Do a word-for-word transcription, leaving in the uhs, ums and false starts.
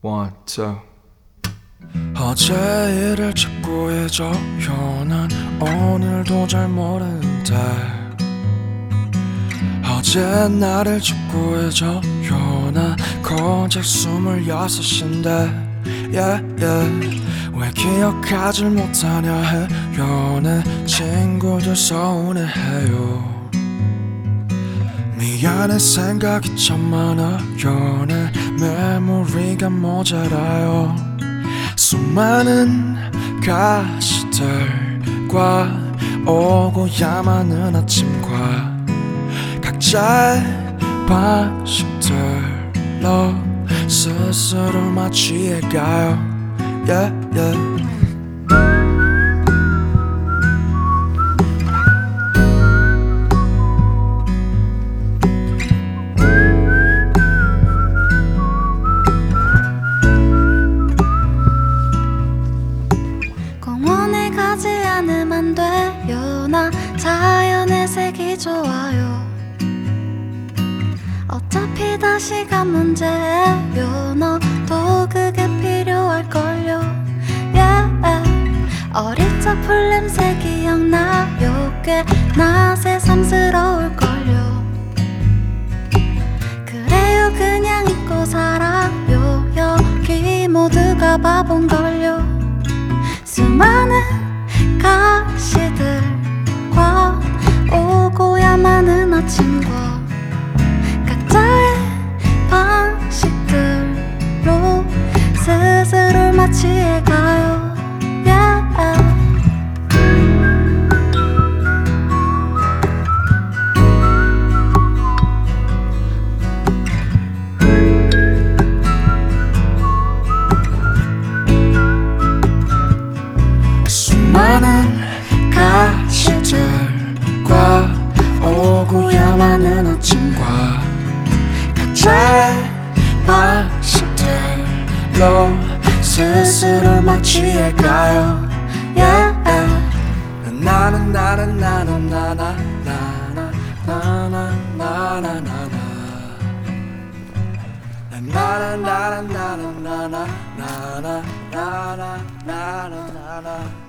One, two. 어제 일을 짓고 잊어요. 난 오늘도 잘 모르는데 어제 나를 짓고 잊어요. 나 고작 스물여섯인데 yeah, yeah. 왜 기억하질 못하냐 해요. 내 친구들 서운해해요. 미안해 생각이 참 많아요. 내 메모리가 모자라요. 수많은 가시들과 오고야마는 아침과 각자의 방식들로 스스로 마취해가요. yeah, yeah. 공원에 가지 않으면 안 돼요. 나 자연의 색이 좋아요. 어차피 다 시간 문제예요. 너도 그게 필요할걸요. yeah. 어릴 적 풀냄새 기억나요. 꽤나 새삼스러울걸요. 그래요 그냥 잊고 살아요. 여기 모두가 바본걸요. 수많은 가시들과 오고야마는 아침과 각자의 방식들로 스스로를 마취해가요. yeah. 수많은 가시들과 오고야마는 아침과 각자의 방식들로 스스로 마취해가요. yeah. 나는 나는 나는 나나 나나 나나 나나 나나 나나 나나 나나 나나 나나 나나 나나 나나